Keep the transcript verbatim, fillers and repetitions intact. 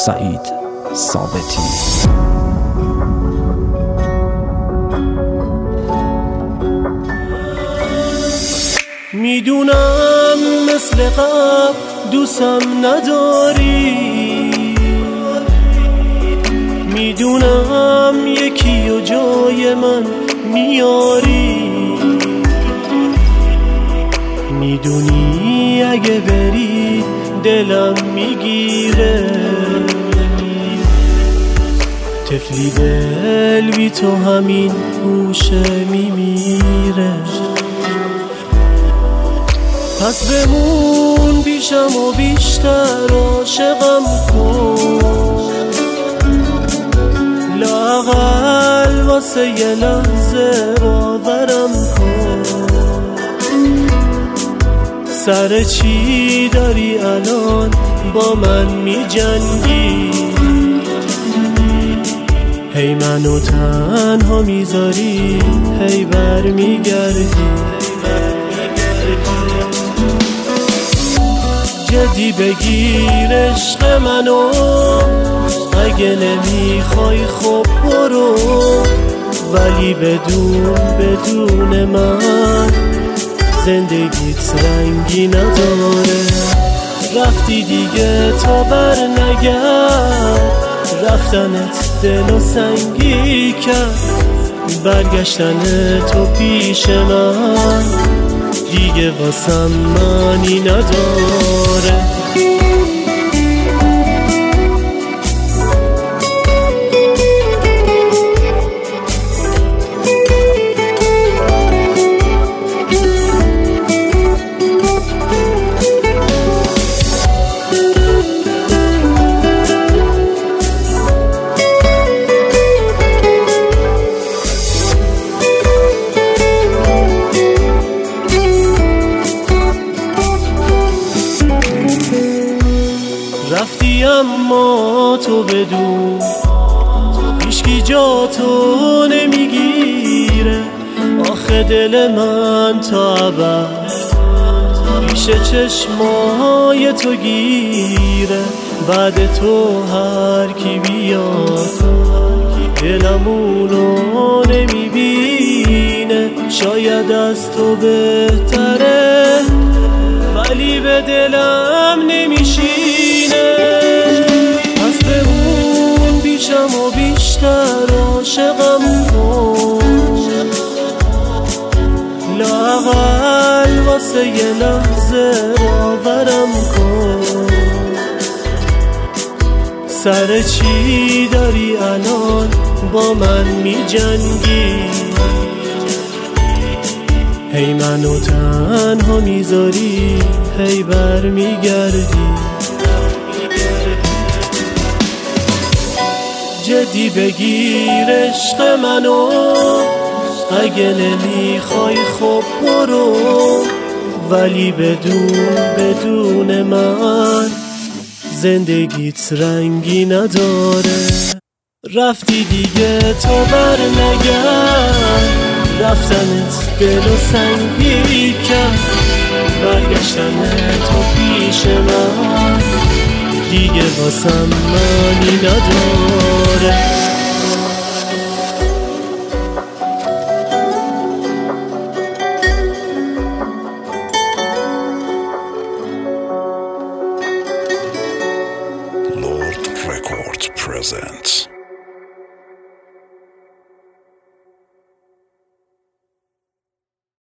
سعید ثابتی. میدونم مثل قبل دوستم نداری، میدونم یکی و جای من میاری، میدونی اگه بری دلم میگیره، طفلی دل بی تو همین گوشه میمیره. پس بمون پیشم و بیشتر عاشقم کن، لااقل واسه یه لحظه باورم کن. سر چی داری الان با من می جنگی؟ هی منو تنها میذاری، هی بر میگردی. جدی بگیر عشق منو، اگه نمیخوای خب برو، ولی بدون بدون من زندگیت رنگی نداره. رفتی دیگه تا بر نگرد، رفتنت دلو سنگی کرد، برگشتن تو پیش من دیگه واسم معنی نداره. رفتی اما تو بدون هیچکی جا تو نمیگیره، آخه دل من تا ابد پیش چشمای تو گیره. بعد تو هر کی بیاد دلمونو نمیبینه، شاید از تو بهتره ولی به دلم نمیشینه. پس بمون پیشم و بیشتر عاشقم کن، لااقل واسه یه لحظه باورم کن. سر چی داری الان با من می جنگی؟ هی منو تنها میذاری، هی بر میگردی. جدی بگیر عشق منو، اگه نمیخوای خب برو، ولی بدون بدون من زندگیت رنگی نداره. رفتی دیگه تو بر نگرد، رفتنت دلو سنگی کرد، برگشتن تو پیش من دیگه واسم معنی نداره. Lord Records presents